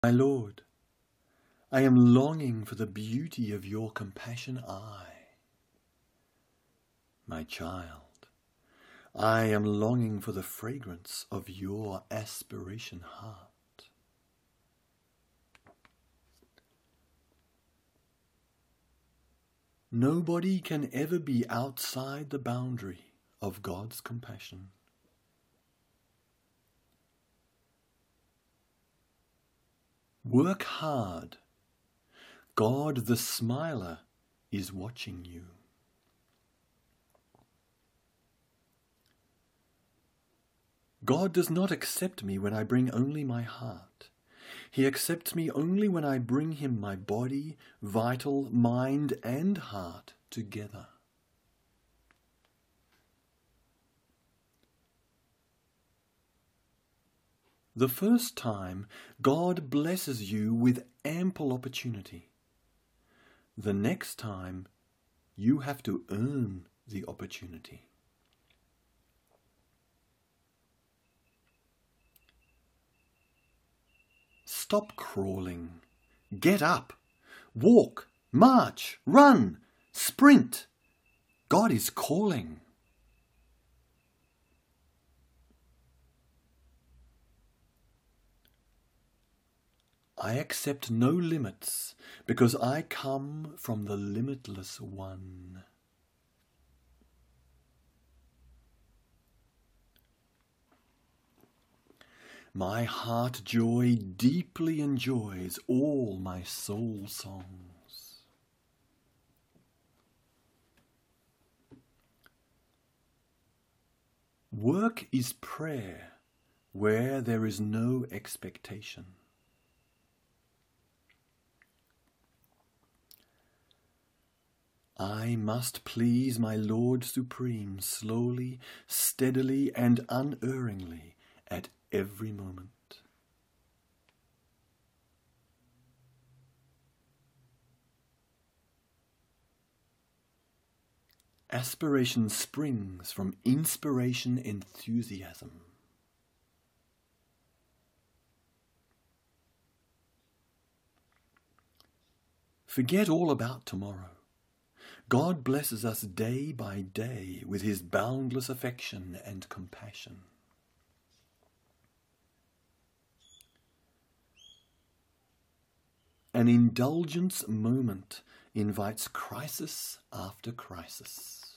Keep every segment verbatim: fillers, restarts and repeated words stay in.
My Lord, I am longing for the beauty of your compassion eye. My child, I am longing for the fragrance of your aspiration heart. Nobody can ever be outside the boundary of God's compassion. Work hard. God the Smiler is watching you. God does not accept me when I bring only my heart. He accepts me only when I bring him my body, vital, mind, and heart together. The first time, God blesses you with ample opportunity. The next time, you have to earn the opportunity. Stop crawling. Get up. Walk, march, run, sprint. God is calling. I accept no limits because I come from the limitless one. My heart joy deeply enjoys all my soul songs. Work is prayer where there is no expectation. I must please my Lord Supreme slowly, steadily, and unerringly at every moment. Aspiration springs from inspiration enthusiasm. Forget all about tomorrow. God blesses us day by day with his boundless affection and compassion. An indulgence moment invites crisis after crisis.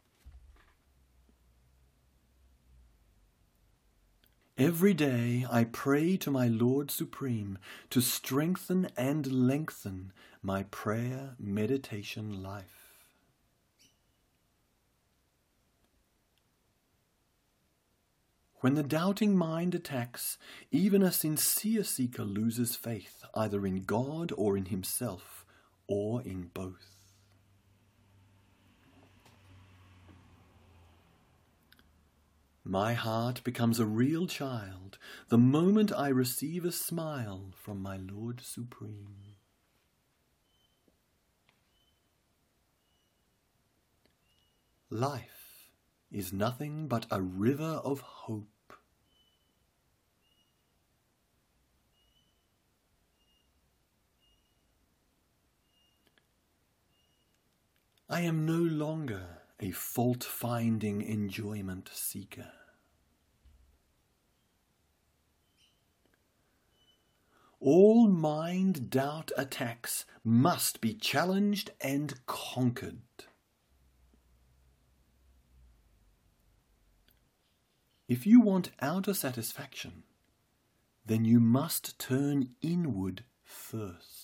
Every day I pray to my Lord Supreme to strengthen and lengthen my prayer meditation life. When the doubting mind attacks, even a sincere seeker loses faith, either in God or in himself, or in both. My heart becomes a real child the moment I receive a smile from my Lord Supreme. Life is nothing but a river of hope. I am no longer a fault-finding enjoyment seeker. All mind-doubt attacks must be challenged and conquered. If you want outer satisfaction, then you must turn inward first.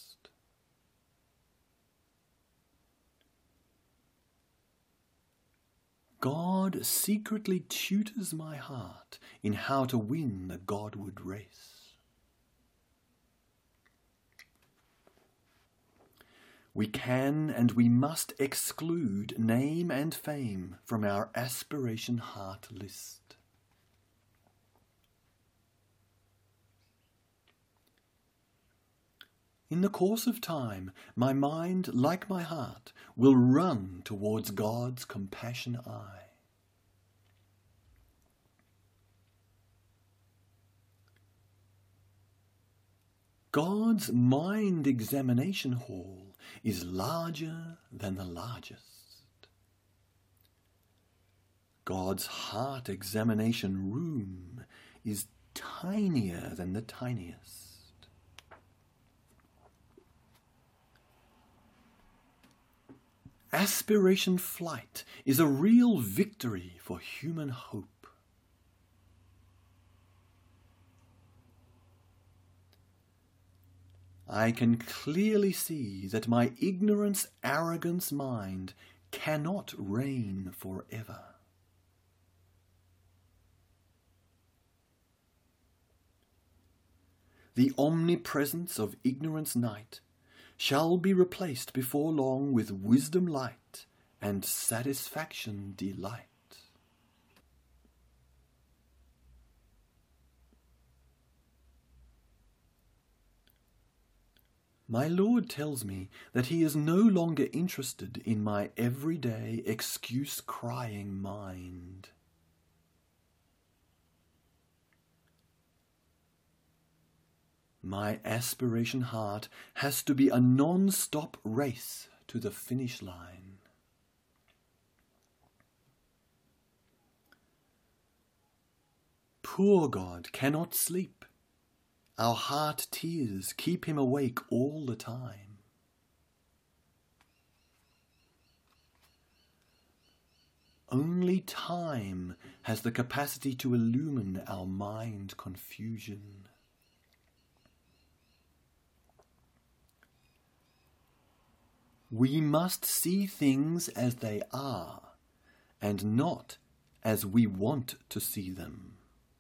God secretly tutors my heart in how to win the Godward race. We can and we must exclude name and fame from our aspiration heart list. In the course of time, my mind, like my heart, will run towards God's compassion eye. God's mind examination hall is larger than the largest. God's heart examination room is tinier than the tiniest. Aspiration flight is a real victory for human hope. I can clearly see that my ignorance, arrogance mind cannot reign forever. The omnipresence of ignorance night shall be replaced before long with wisdom light and satisfaction delight. My Lord tells me that he is no longer interested in my everyday excuse-crying mind. My aspiration heart has to be a non-stop race to the finish line. Poor God cannot sleep. Our heart tears keep him awake all the time. Only time has the capacity to illumine our mind confusion. We must see things as they are, and not as we want to see them.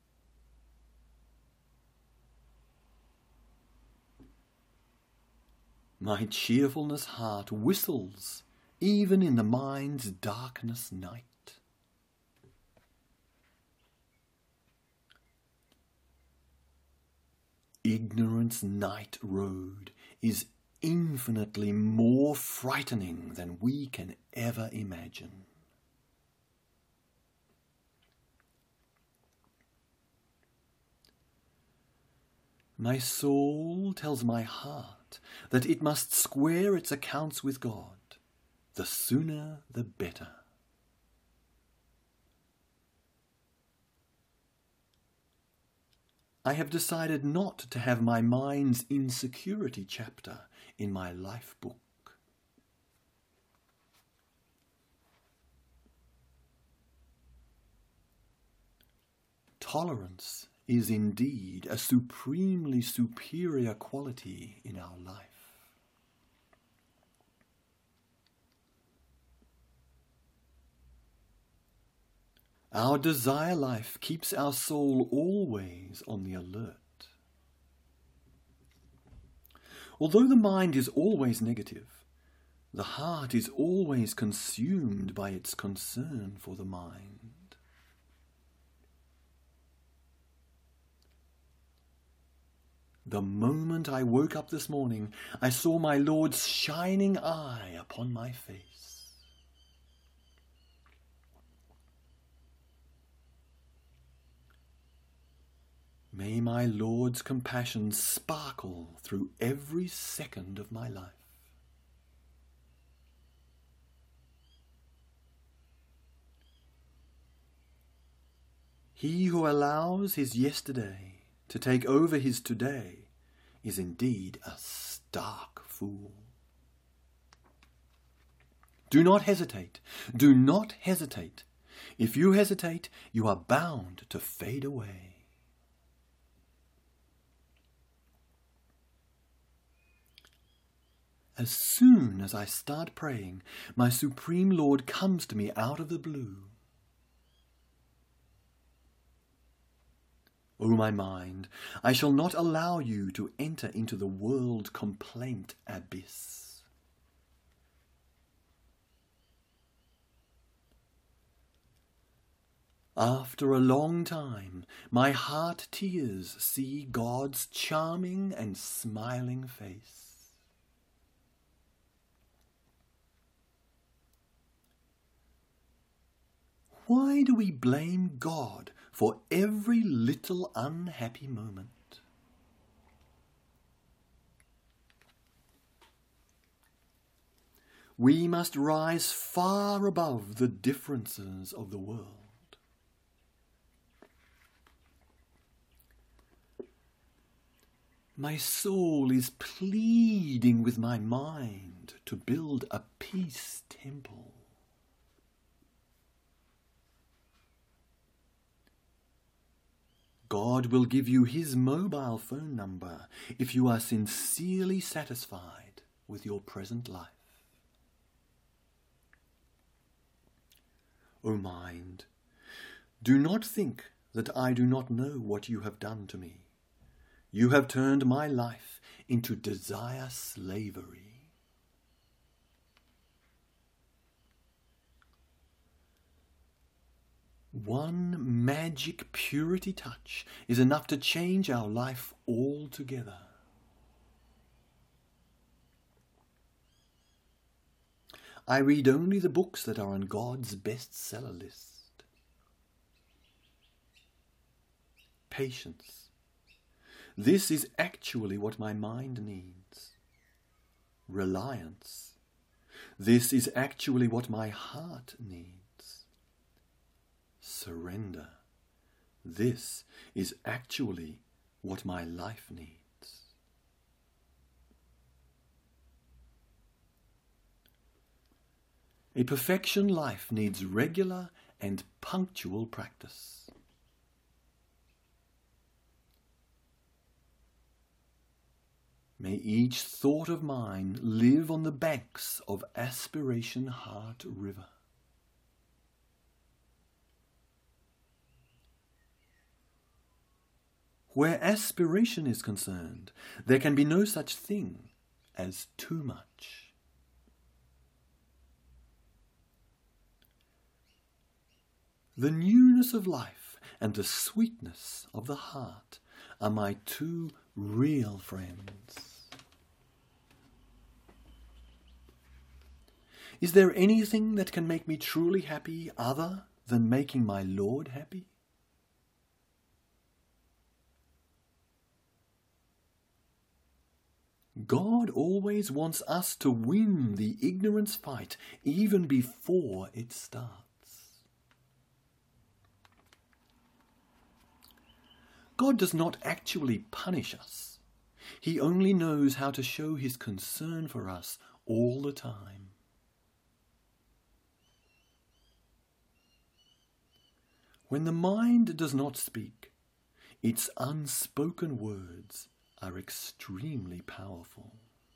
My cheerfulness heart whistles, even in the mind's darkness night. Ignorance night road is infinitely more frightening than we can ever imagine. My soul tells my heart that it must square its accounts with God. The sooner the better. I have decided not to have my mind's insecurity chapter in my life book. Tolerance is indeed a supremely superior quality in our life. Our desire life keeps our soul always on the alert. Although the mind is always negative, the heart is always consumed by its concern for the mind. The moment I woke up this morning, I saw my Lord's shining eye upon my face. May my Lord's compassion sparkle through every second of my life. He who allows his yesterday to take over his today is indeed a stark fool. Do not hesitate. Do not hesitate. If you hesitate, you are bound to fade away. As soon as I start praying, my Supreme Lord comes to me out of the blue. O my mind, I shall not allow you to enter into the world complaint abyss. After a long time, my heart tears see God's charming and smiling face. Why do we blame God for every little unhappy moment? We must rise far above the differences of the world. My soul is pleading with my mind to build a peace temple. God will give you his mobile phone number if you are sincerely satisfied with your present life. O mind, do not think that I do not know what you have done to me. You have turned my life into desire slavery. One magic purity touch is enough to change our life altogether. I read only the books that are on God's bestseller list. Patience. This is actually what my mind needs. Reliance. This is actually what my heart needs. Surrender. This is actually what my life needs. A perfection life needs regular and punctual practice. May each thought of mine live on the banks of Aspiration Heart River. Where aspiration is concerned, there can be no such thing as too much. The newness of life and the sweetness of the heart are my two real friends. Is there anything that can make me truly happy other than making my Lord happy? God always wants us to win the ignorance fight even before it starts. God does not actually punish us. He only knows how to show his concern for us all the time. When the mind does not speak, its unspoken words are extremely powerful.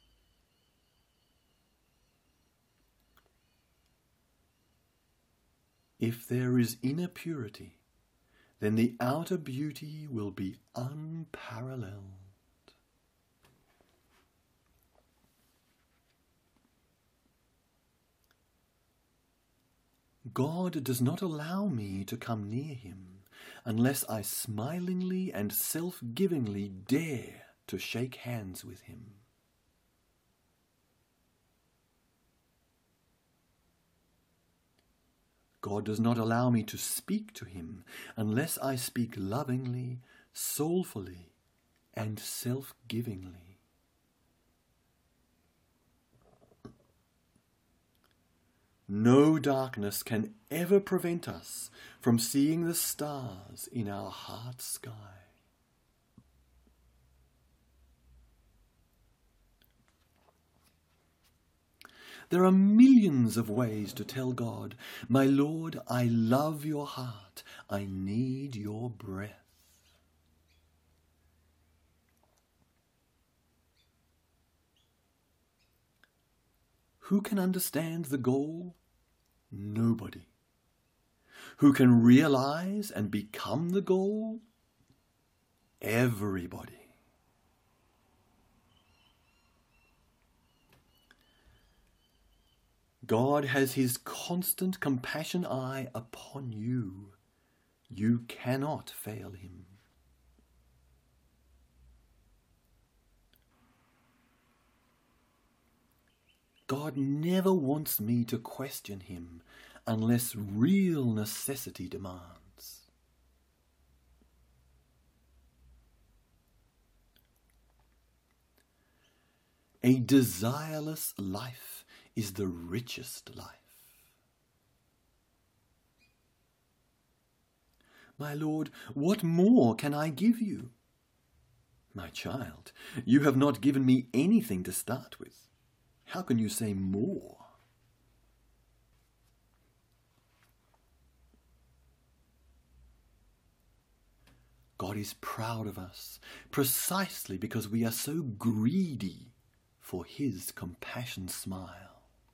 If there is inner purity, then the outer beauty will be unparalleled. God does not allow me to come near him unless I smilingly and self-givingly dare to shake hands with him. God does not allow me to speak to him unless I speak lovingly, soulfully, and self-givingly. No darkness can ever prevent us from seeing the stars in our heart sky. There are millions of ways to tell God, "My Lord, I love your heart. I need your breath." Who can understand the goal? Nobody. Who can realize and become the goal? Everybody. God has his constant compassion eye upon you. You cannot fail him. God never wants me to question him unless real necessity demands. A desireless life is the richest life. My Lord, what more can I give you? My child, you have not given me anything to start with. How can you say more? God is proud of us precisely because we are so greedy for His compassion smile.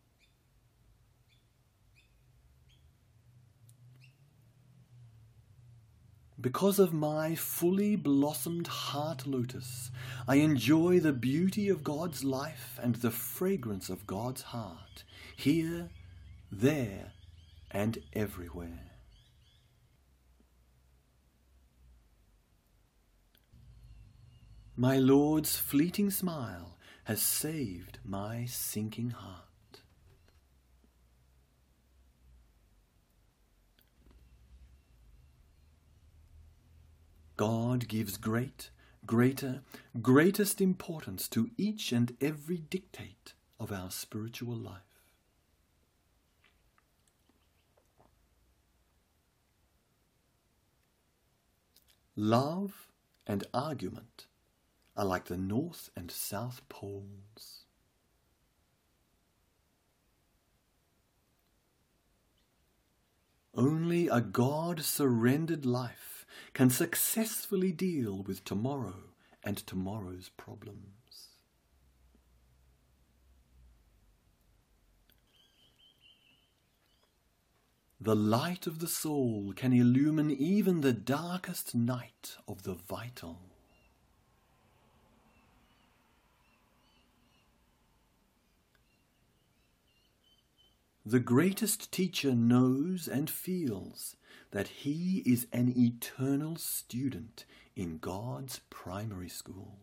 Because of my fully blossomed heart lotus, I enjoy the beauty of God's life and the fragrance of God's heart, here, there, and everywhere. My Lord's fleeting smile has saved my sinking heart. God gives great, greater, greatest importance to each and every dictate of our spiritual life. Love and argument are like the North and South poles. Only a God-surrendered life can successfully deal with tomorrow and tomorrow's problems. The light of the soul can illumine even the darkest night of the vital. The greatest teacher knows and feels that he is an eternal student in God's primary school.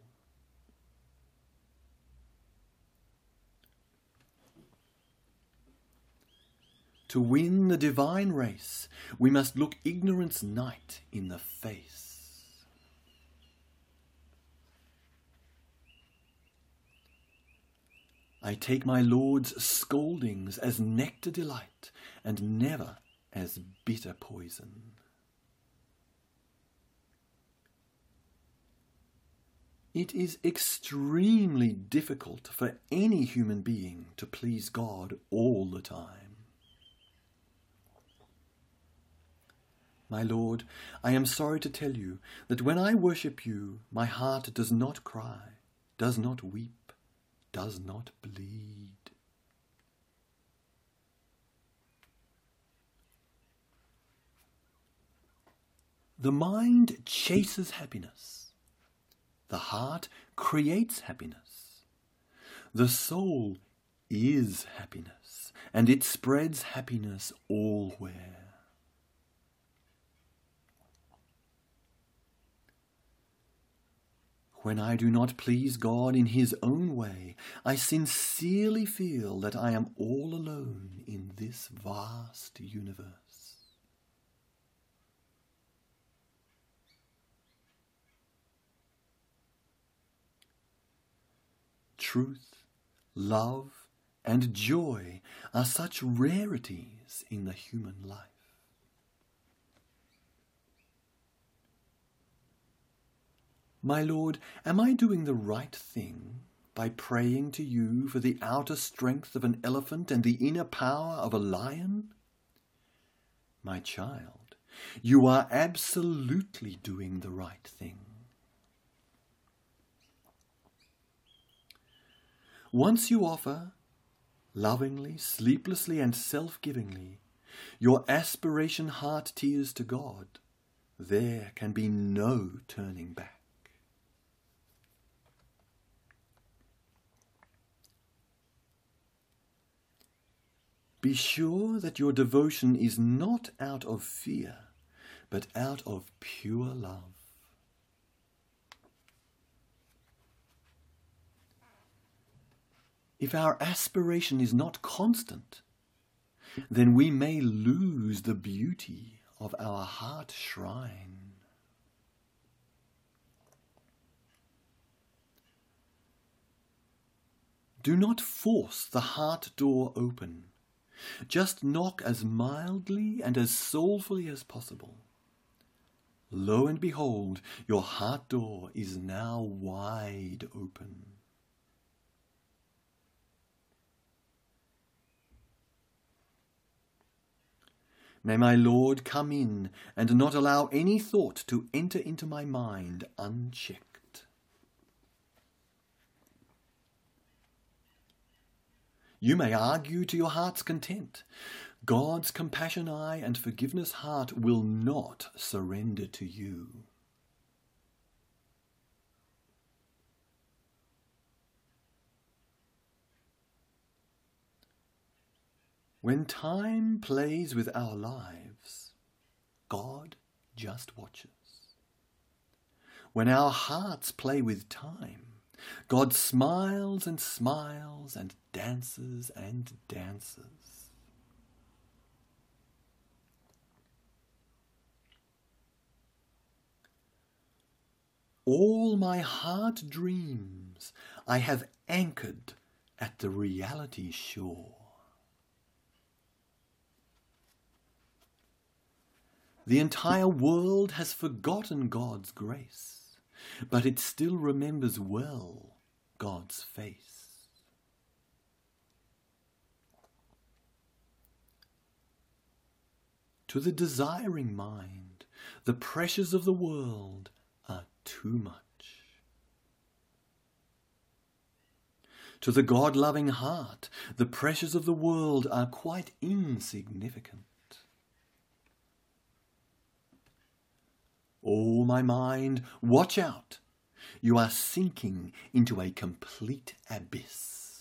To win the divine race, we must look ignorance night in the face. I take my Lord's scoldings as nectar delight, and never as bitter poison. It is extremely difficult for any human being to please God all the time. My Lord, I am sorry to tell you that when I worship you, my heart does not cry, does not weep, does not bleed. The mind chases happiness. The heart creates happiness. The soul is happiness, and it spreads happiness allwhere. When I do not please God in His own way, I sincerely feel that I am all alone in this vast universe. Truth, love, and joy are such rarities in the human life. My Lord, am I doing the right thing by praying to you for the outer strength of an elephant and the inner power of a lion? My child, you are absolutely doing the right thing. Once you offer, lovingly, sleeplessly, and self-givingly, your aspiration heart tears to God, there can be no turning back. Be sure that your devotion is not out of fear, but out of pure love. If our aspiration is not constant, then we may lose the beauty of our heart shrine. Do not force the heart door open. Just knock as mildly and as soulfully as possible. Lo and behold, your heart door is now wide open. May my Lord come in and not allow any thought to enter into my mind unchecked. You may argue to your heart's content. God's compassion eye and forgiveness heart will not surrender to you. When time plays with our lives, God just watches. When our hearts play with time, God smiles and smiles and dances and dances. All my heart dreams I have anchored at the reality shore. The entire world has forgotten God's grace, but it still remembers well God's face. To the desiring mind, the pressures of the world are too much. To the God-loving heart, the pressures of the world are quite insignificant. Oh, my mind, watch out! You are sinking into a complete abyss.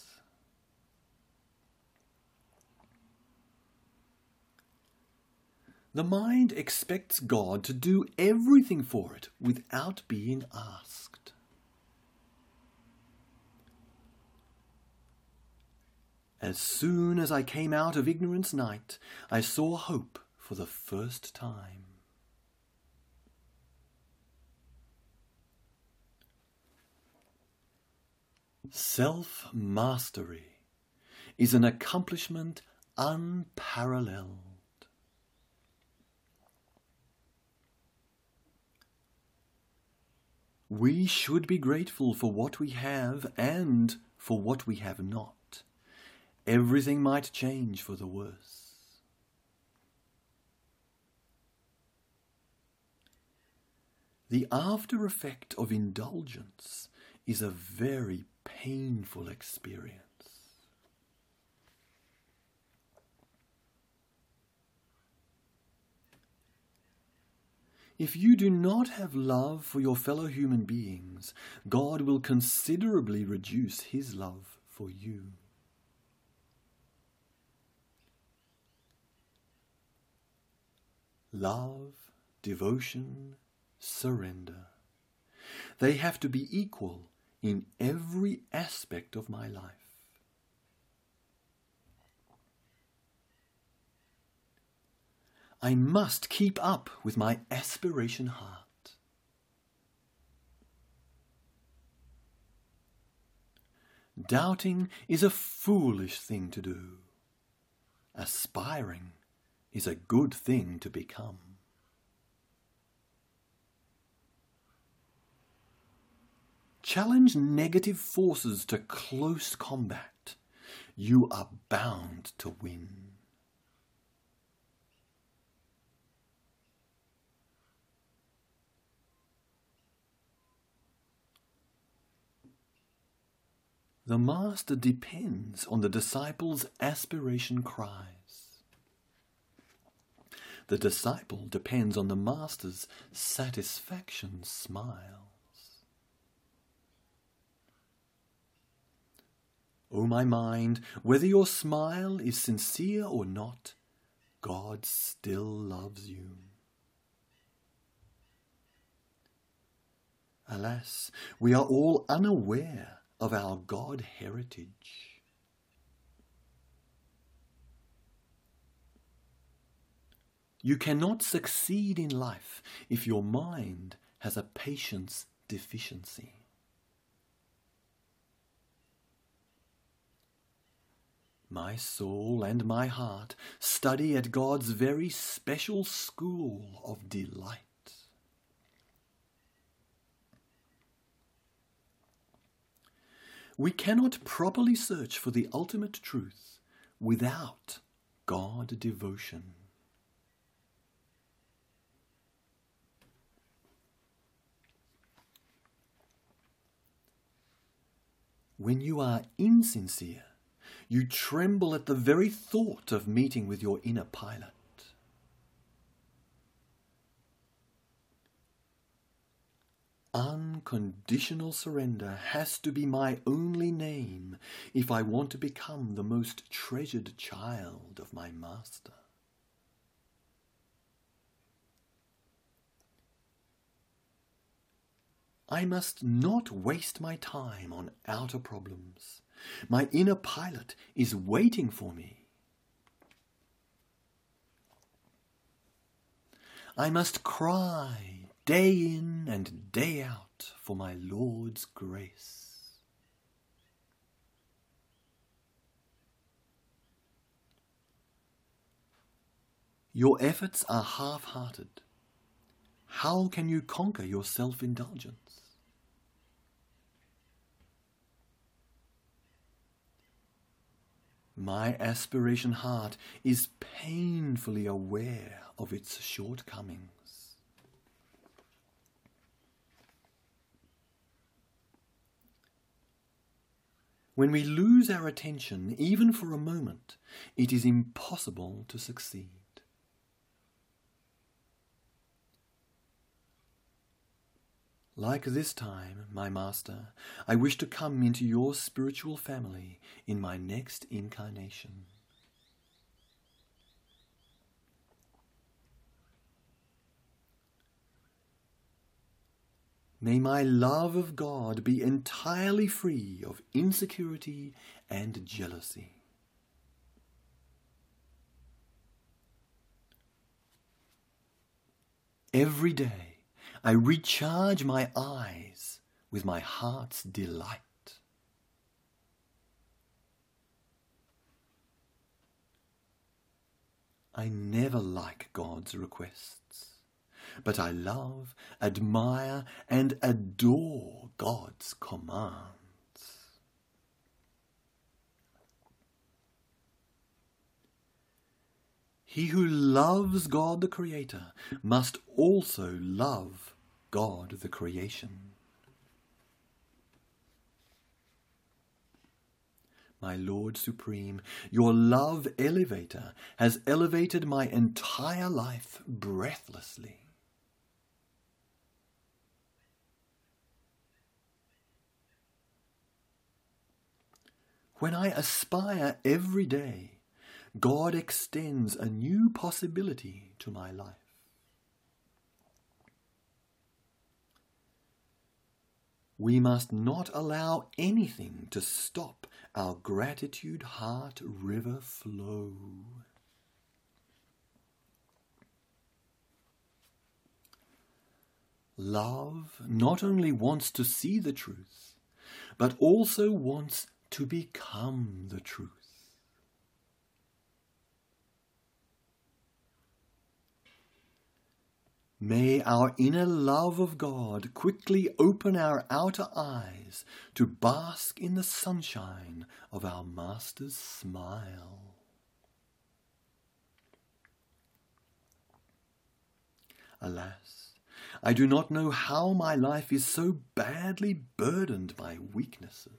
The mind expects God to do everything for it without being asked. As soon as I came out of ignorance night, I saw hope for the first time. Self-mastery is an accomplishment unparalleled. We should be grateful for what we have and for what we have not. Everything might change for the worse. The after effect of indulgence is a very painful experience. If you do not have love for your fellow human beings, God will considerably reduce his love for you. Love, devotion, surrender. They have to be equal in every aspect of my life. I must keep up with my aspiration heart. Doubting is a foolish thing to do. Aspiring is a good thing to become. Challenge negative forces to close combat. You are bound to win. The master depends on the disciple's aspiration cries. The disciple depends on the master's satisfaction smiles. O my mind, whether your smile is sincere or not, God still loves you. Alas, we are all unaware of our God heritage. You cannot succeed in life if your mind has a patience deficiency. My soul and my heart study at God's very special school of delight. We cannot properly search for the ultimate truth without God devotion. When you are insincere, you tremble at the very thought of meeting with your inner pilot. Unconditional surrender has to be my only name if I want to become the most treasured child of my Master. I must not waste my time on outer problems. My inner pilot is waiting for me. I must cry day in and day out for my Lord's grace. Your efforts are half-hearted. How can you conquer your self-indulgence? My aspiration heart is painfully aware of its shortcomings. When we lose our attention, even for a moment, it is impossible to succeed. Like this time, my Master, I wish to come into your spiritual family in my next incarnation. May my love of God be entirely free of insecurity and jealousy. Every day, I recharge my eyes with my heart's delight. I never like God's requests, but I love, admire, and adore God's commands. He who loves God the Creator must also love God the creation. My Lord Supreme, your love elevator has elevated my entire life breathlessly. When I aspire every day, God extends a new possibility to my life. We must not allow anything to stop our gratitude heart river flow. Love not only wants to see the truth, but also wants to become the truth. May our inner love of God quickly open our outer eyes to bask in the sunshine of our Master's smile. Alas, I do not know how my life is so badly burdened by weaknesses.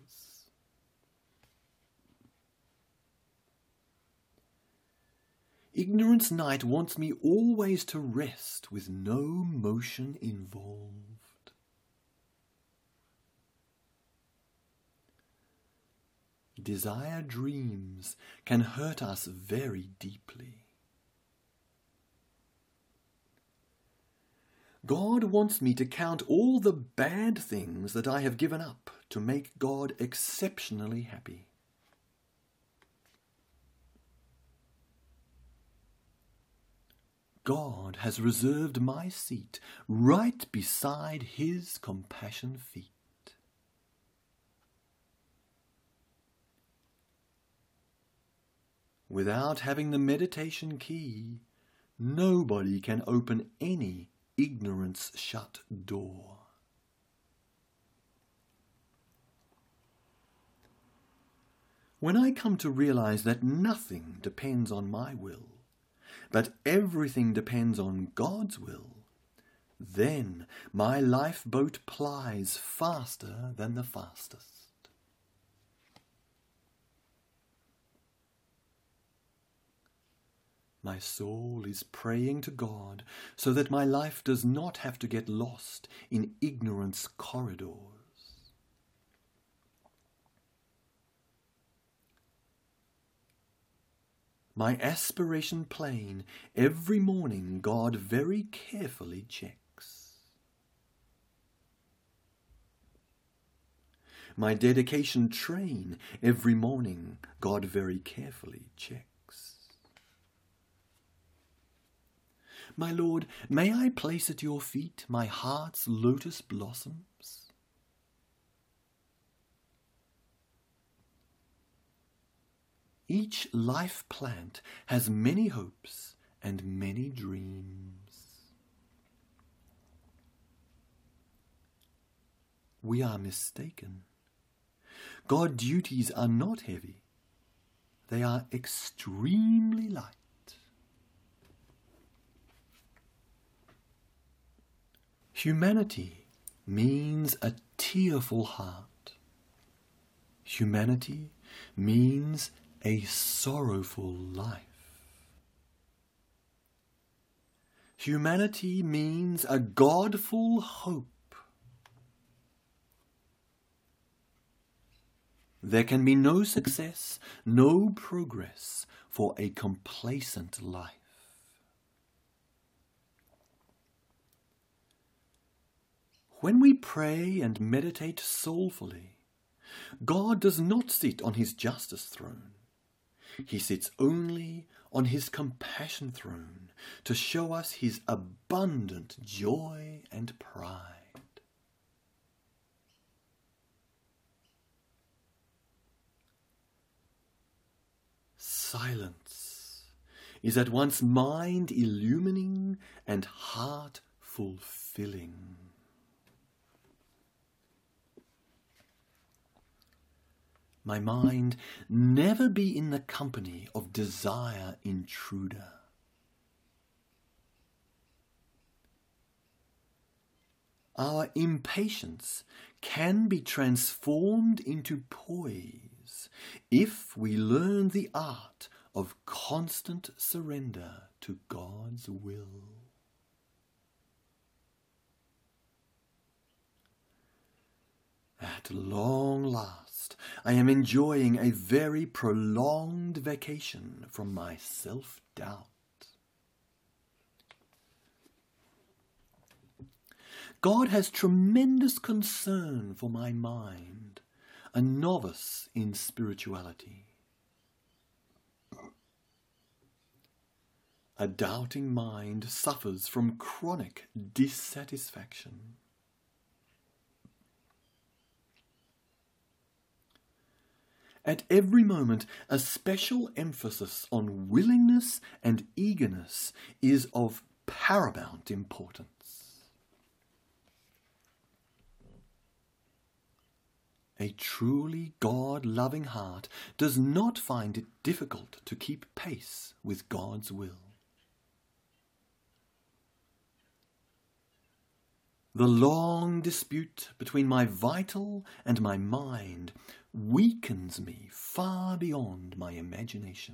Ignorance night wants me always to rest with no motion involved. Desire dreams can hurt us very deeply. God wants me to count all the bad things that I have given up to make God exceptionally happy. God has reserved my seat right beside his compassion feet. Without having the meditation key, nobody can open any ignorance shut door. When I come to realize that nothing depends on my will, but everything depends on God's will, then my lifeboat plies faster than the fastest. My soul is praying to God so that my life does not have to get lost in ignorance corridors. My aspiration plane every morning God very carefully checks. My dedication train every morning God very carefully checks. My Lord, may I place at your feet my heart's lotus blossoms? Each life plant has many hopes and many dreams. We are mistaken. God's duties are not heavy. They are extremely light. Humanity means a tearful heart. Humanity means a sorrowful life. Humanity means a godful hope. There can be no success, no progress for a complacent life. When we pray and meditate soulfully, God does not sit on his justice throne. He sits only on his compassion throne to show us his abundant joy and pride. Silence is at once mind illumining and heart fulfilling. My mind never be in the company of desire intruder. Our impatience can be transformed into poise if we learn the art of constant surrender to God's will. At long last, I am enjoying a very prolonged vacation from my self-doubt. God has tremendous concern for my mind, a novice in spirituality. A doubting mind suffers from chronic dissatisfaction. At every moment, a special emphasis on willingness and eagerness is of paramount importance. A truly God-loving heart does not find it difficult to keep pace with God's will. The long dispute between my vital and my mind weakens me far beyond my imagination.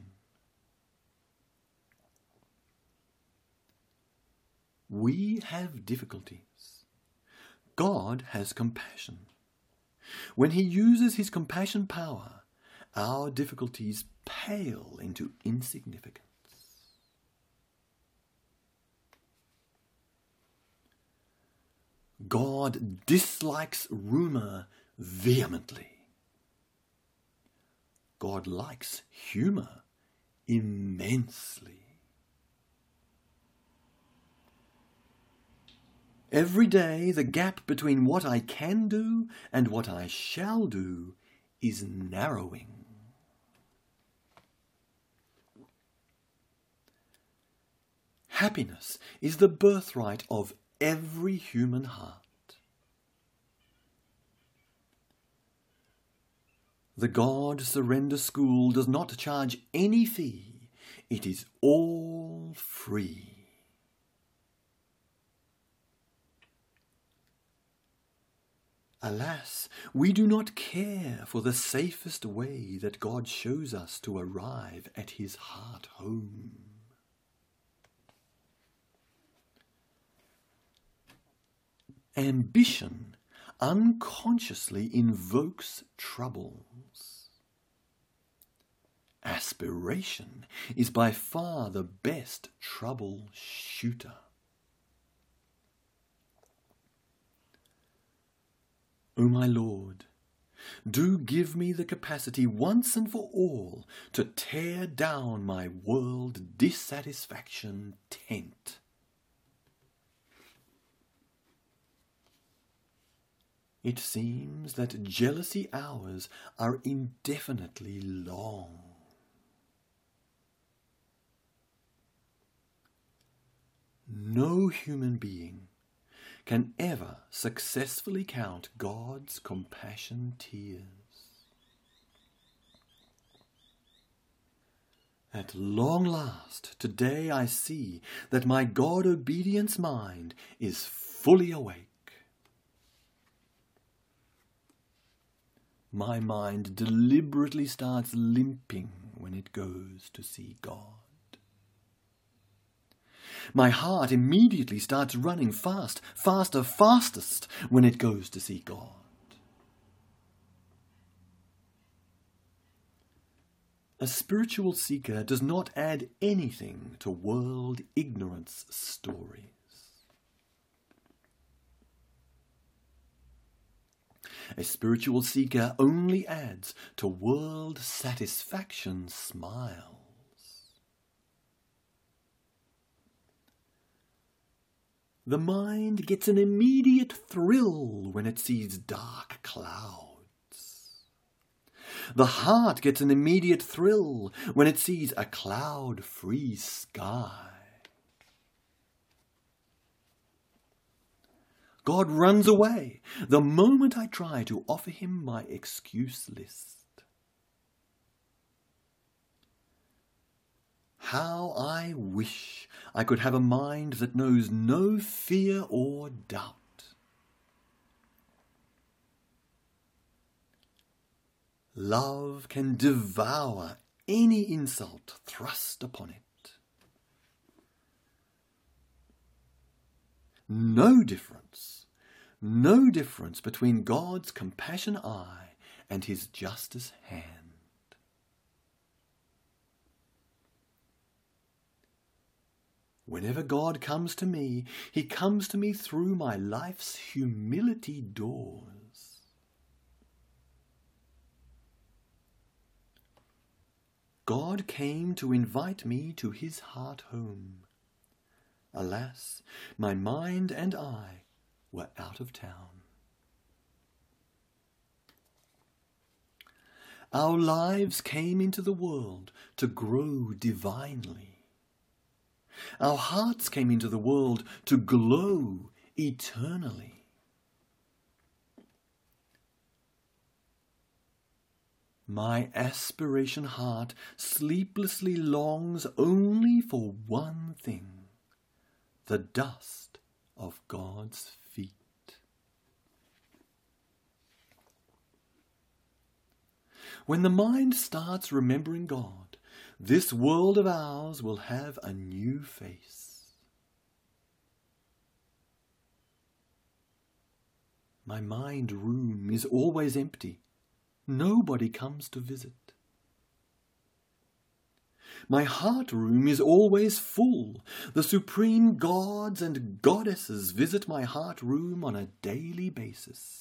We have difficulties. God has compassion. When he uses his compassion power, our difficulties pale into insignificance. God dislikes rumor vehemently. God likes humor immensely. Every day the gap between what I can do and what I shall do is narrowing. Happiness is the birthright of every human heart. The God Surrender School does not charge any fee. It is all free. Alas, we do not care for the safest way that God shows us to arrive at his heart home. Ambition unconsciously invokes troubles. Aspiration is by far the best trouble shooter. O my Lord, do give me the capacity once and for all to tear down my world dissatisfaction tent. It seems that jealousy hours are indefinitely long. No human being can ever successfully count God's compassion tears. At long last, today I see that my God-obedience mind is fully awake. My mind deliberately starts limping when it goes to see God. My heart immediately starts running fast, faster, fastest when it goes to see God. A spiritual seeker does not add anything to world ignorance stories. A spiritual seeker only adds to world satisfaction smiles. The mind gets an immediate thrill when it sees dark clouds. The heart gets an immediate thrill when it sees a cloud-free sky. God runs away the moment I try to offer him my excuse list. How I wish I could have a mind that knows no fear or doubt. Love can devour any insult thrust upon it. No difference, no difference between God's compassion eye and his justice hand. Whenever God comes to me, he comes to me through my life's humility doors. God came to invite me to his heart home. Alas, my mind and I were out of town. Our lives came into the world to grow divinely. Our hearts came into the world to glow eternally. My aspiration heart sleeplessly longs only for one thing, the dust of God's feet. When the mind starts remembering God, this world of ours will have a new face. My mind room is always empty. Nobody comes to visit. My heart room is always full. The supreme gods and goddesses visit my heart room on a daily basis.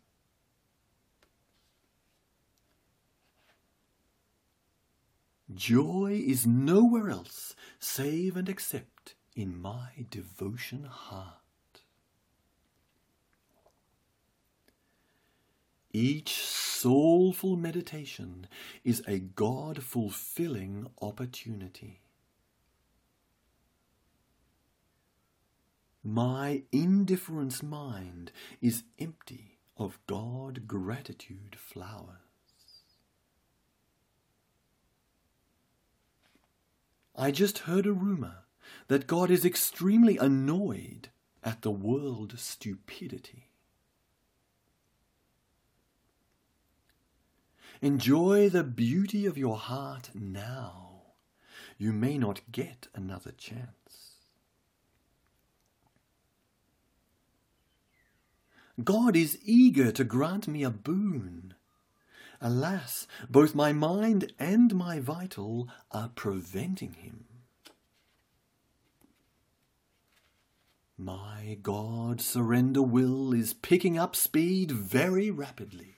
Joy is nowhere else save and except in my devotion heart. Each soulful meditation is a God-fulfilling opportunity. My indifference mind is empty of God gratitude flowers. I just heard a rumour that God is extremely annoyed at the world's stupidity. Enjoy the beauty of your heart now. You may not get another chance. God is eager to grant me a boon. Alas, both my mind and my vital are preventing him. My God surrender will is picking up speed very rapidly.